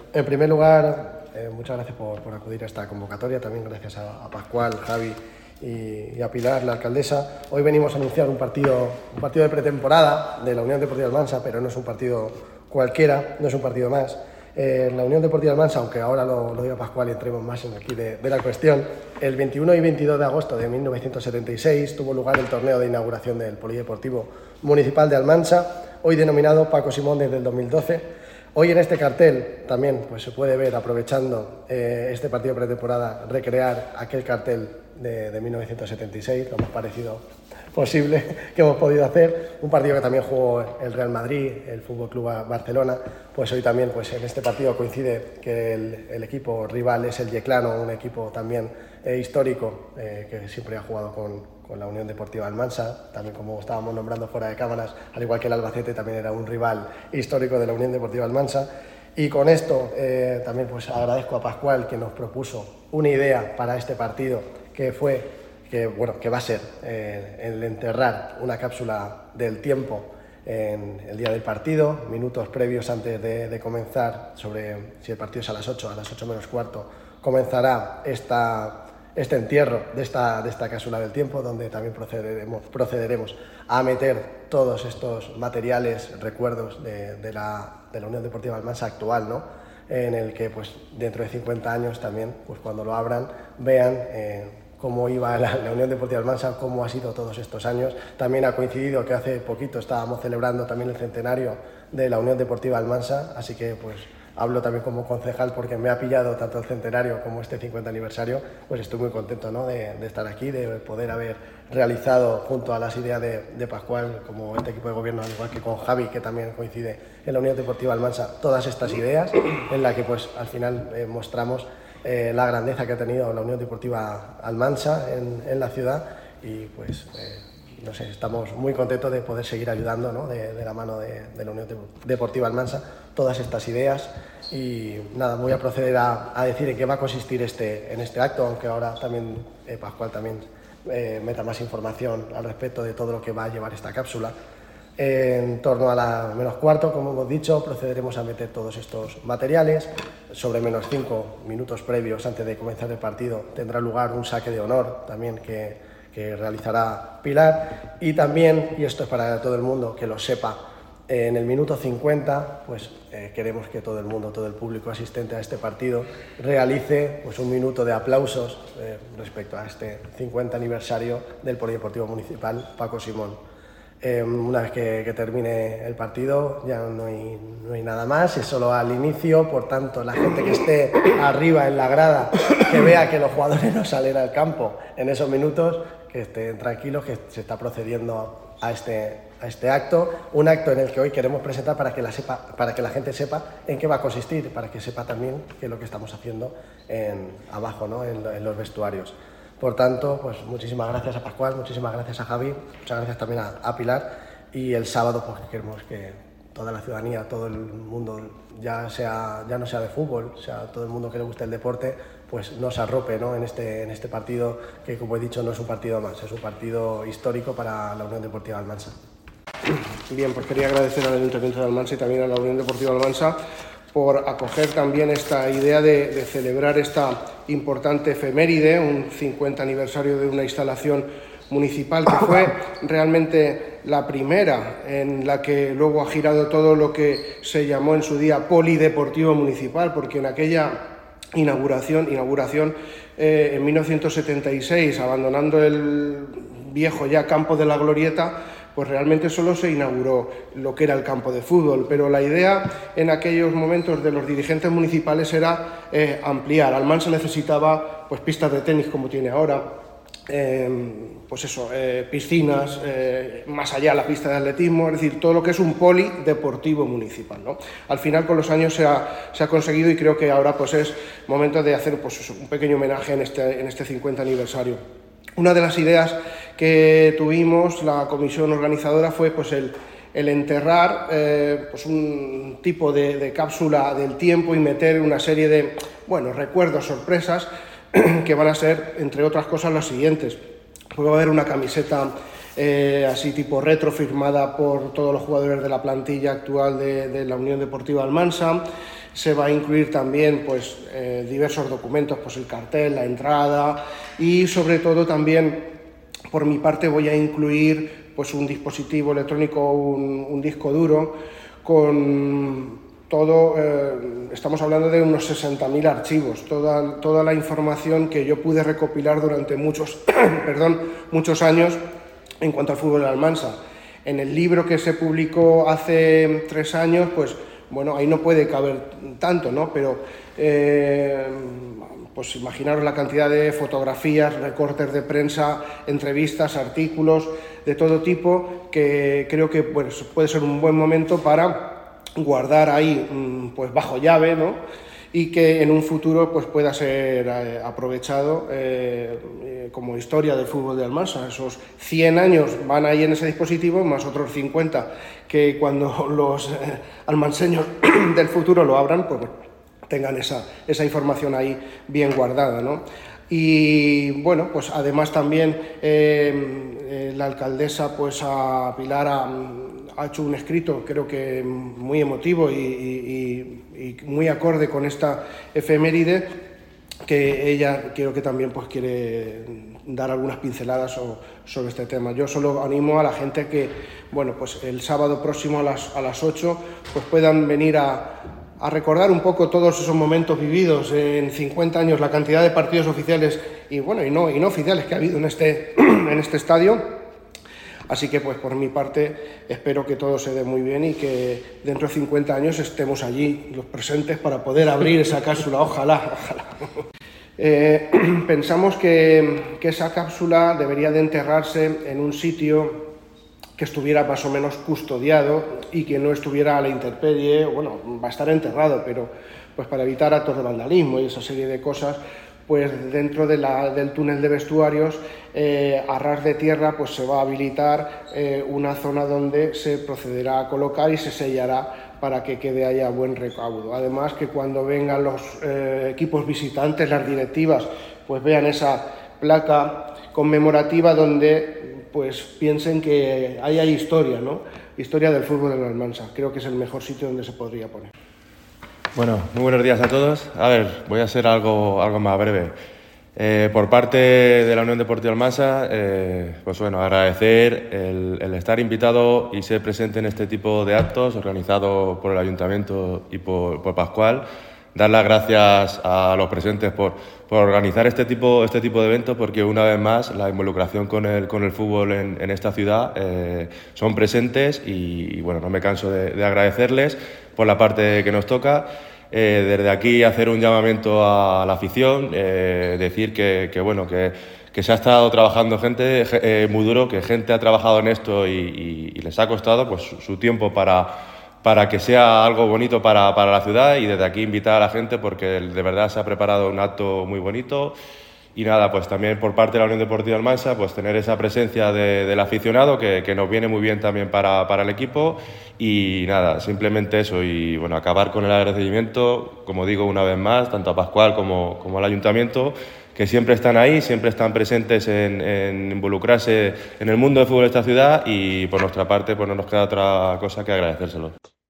En primer lugar, muchas gracias por acudir a esta convocatoria, también gracias a Pascual, Javi y a Pilar, la alcaldesa. Hoy venimos a anunciar un partido de pretemporada de la Unión Deportiva Almansa, pero no es un partido cualquiera, no es un partido más. La Unión Deportiva Almansa, aunque ahora lo diga Pascual y entremos más en aquí de la cuestión, el 21 y 22 de agosto de 1976 tuvo lugar el torneo de inauguración del Polideportivo Municipal de Almansa, hoy denominado Paco Simón desde el 2012. Hoy en este cartel también pues, se puede ver, aprovechando este partido de pretemporada, recrear aquel cartel de 1976, lo más parecido posible que hemos podido hacer. Un partido que también jugó el Real Madrid, el Fútbol Club Barcelona. Pues hoy también pues, en este partido coincide que el equipo rival es el Yeclano, un equipo también histórico que siempre ha jugado con la Unión Deportiva Almansa, también como estábamos nombrando fuera de cámaras, al igual que el Albacete también era un rival histórico de la Unión Deportiva Almansa. Y con esto también pues agradezco a Pascual que nos propuso una idea para este partido que va a ser el enterrar una cápsula del tiempo en el día del partido, minutos previos antes de comenzar, sobre si el partido es a las 8 menos cuarto, comenzará este entierro de esta cápsula del tiempo, donde también procederemos a meter todos estos materiales, recuerdos de la Unión Deportiva Almansa actual, ¿no? En el que pues, dentro de 50 años también, pues, cuando lo abran, vean cómo iba la Unión Deportiva Almansa, cómo ha sido todos estos años. También ha coincidido que hace poquito estábamos celebrando también el centenario de la Unión Deportiva Almansa, así que pues hablo también como concejal porque me ha pillado tanto el centenario como este 50 aniversario, pues estoy muy contento, ¿no? de estar aquí, de poder haber realizado junto a las ideas de Pascual, como este equipo de gobierno, al igual que con Javi, que también coincide en la Unión Deportiva Almansa, todas estas ideas en las que pues al final mostramos la grandeza que ha tenido la Unión Deportiva Almansa en la ciudad y pues no sé, estamos muy contentos de poder seguir ayudando, ¿no? de la mano de la Unión Deportiva Almansa todas estas ideas. Y nada, voy a proceder a decir en qué va a consistir en este acto, aunque ahora también Pascual también meta más información al respecto de todo lo que va a llevar esta cápsula. En torno a la menos cuarto, como hemos dicho, procederemos a meter todos estos materiales. Sobre menos 5 minutos previos antes de comenzar el partido tendrá lugar un saque de honor también que realizará Pilar. Y también, y esto es para todo el mundo que lo sepa, en el minuto 50 pues queremos que todo el mundo, todo el público asistente a este partido realice pues un minuto de aplausos respecto a este 50 aniversario del Polideportivo Municipal Paco Simón. Una vez que termine el partido ya no hay nada más, es solo al inicio, por tanto la gente que esté arriba en la grada, que vea que los jugadores no salen al campo en esos minutos, que estén tranquilos, que se está procediendo a este acto, un acto en el que hoy queremos presentar para que la gente sepa en qué va a consistir, para que sepa también qué es lo que estamos haciendo abajo, ¿no? en los vestuarios. Por tanto, pues muchísimas gracias a Pascual, muchísimas gracias a Javi, muchas gracias también a Pilar, y el sábado pues queremos que toda la ciudadanía, todo el mundo, ya no sea de fútbol, sea todo el mundo que le guste el deporte, pues nos arrope, ¿no? en este partido que, como he dicho, no es un partido más, es un partido histórico para la Unión Deportiva Almansa. Bien, pues quería agradecer al Ayuntamiento de Almansa y también a la Unión Deportiva Almansa por acoger también esta idea de celebrar esta importante efeméride, un 50 aniversario de una instalación municipal que fue realmente la primera en la que luego ha girado todo lo que se llamó en su día Polideportivo Municipal, porque en aquella inauguración en 1976, abandonando el viejo ya campo de la Glorieta, pues realmente solo se inauguró lo que era el campo de fútbol, pero la idea en aquellos momentos de los dirigentes municipales era ampliar. Almansa necesitaba pues pistas de tenis como tiene ahora, piscinas, más allá la pista de atletismo, es decir, todo lo que es un polideportivo municipal, ¿no? Al final, con los años se ha conseguido y creo que ahora pues es momento de hacer un pequeño homenaje en este 50 aniversario. Una de las ideas que tuvimos la comisión organizadora fue pues el enterrar pues un tipo de cápsula del tiempo y meter una serie de recuerdos, sorpresas que van a ser, entre otras cosas, las siguientes. Pues va a haber una camiseta así tipo retro, firmada por todos los jugadores de la plantilla actual de la Unión Deportiva Almansa. se va a incluir también pues, diversos documentos, pues el cartel, la entrada y sobre todo también por mi parte voy a incluir pues, un dispositivo electrónico, un disco duro con todo, estamos hablando de unos 60.000 archivos, toda la información que yo pude recopilar durante muchos años en cuanto al fútbol de Almansa. En el libro que se publicó hace 3 años, pues bueno, ahí no puede caber tanto, ¿no? Pero pues imaginaros la cantidad de fotografías, recortes de prensa, entrevistas, artículos de todo tipo, que creo que pues, puede ser un buen momento para guardar ahí pues bajo llave, ¿no? Y que en un futuro pues pueda ser aprovechado como historia del fútbol de Almansa. Esos 100 años van ahí en ese dispositivo, más otros 50 que cuando los almanseños del futuro lo abran, pues tengan esa información ahí bien guardada, ¿no? Y bueno, pues además también la alcaldesa, pues a Pilar ha hecho un escrito, creo que muy emotivo y muy acorde con esta efeméride, que ella creo que también pues quiere dar algunas pinceladas sobre este tema. Yo solo animo a la gente que, bueno, pues el sábado próximo a las 8 pues puedan venir a recordar un poco todos esos momentos vividos en 50 años, la cantidad de partidos oficiales y bueno y no oficiales que ha habido en este estadio. Así que pues por mi parte espero que todo se dé muy bien y que dentro de 50 años estemos allí los presentes para poder abrir esa cápsula, ojalá. Pensamos que esa cápsula debería de enterrarse en un sitio que estuviera más o menos custodiado y que no estuviera a la intemperie. Bueno, va a estar enterrado, pero pues para evitar actos de vandalismo y esa serie de cosas, pues dentro del túnel de vestuarios, a ras de tierra, pues se va a habilitar una zona donde se procederá a colocar y se sellará para que quede ahí a buen recaudo. Además, que cuando vengan los equipos visitantes, las directivas, pues vean esa placa conmemorativa donde pues piensen que ahí hay historia, ¿no? Historia del fútbol de la Almansa. Creo que es el mejor sitio donde se podría poner. Bueno, muy buenos días a todos. A ver, voy a ser algo más breve. Por parte de la Unión Deportiva Almansa, pues bueno, agradecer el estar invitado y ser presente en este tipo de actos organizados por el Ayuntamiento y por Pascual. Dar las gracias a los presentes por organizar este tipo de eventos, porque una vez más la involucración con el fútbol en esta ciudad son presentes y bueno, no me canso de agradecerles por la parte que nos toca. Desde aquí hacer un llamamiento a la afición, decir que se ha estado trabajando gente muy duro, que gente ha trabajado en esto y les ha costado pues su tiempo para que sea algo bonito para la ciudad, y desde aquí invitar a la gente porque de verdad se ha preparado un acto muy bonito. Y nada, pues también por parte de la Unión Deportiva Almansa, pues tener esa presencia del aficionado que nos viene muy bien también para el equipo. Y nada, simplemente eso, y bueno, acabar con el agradecimiento, como digo una vez más, tanto a Pascual como al Ayuntamiento, que siempre están ahí, siempre están presentes en involucrarse en el mundo del fútbol de esta ciudad, y por nuestra parte pues no nos queda otra cosa que agradecérselo.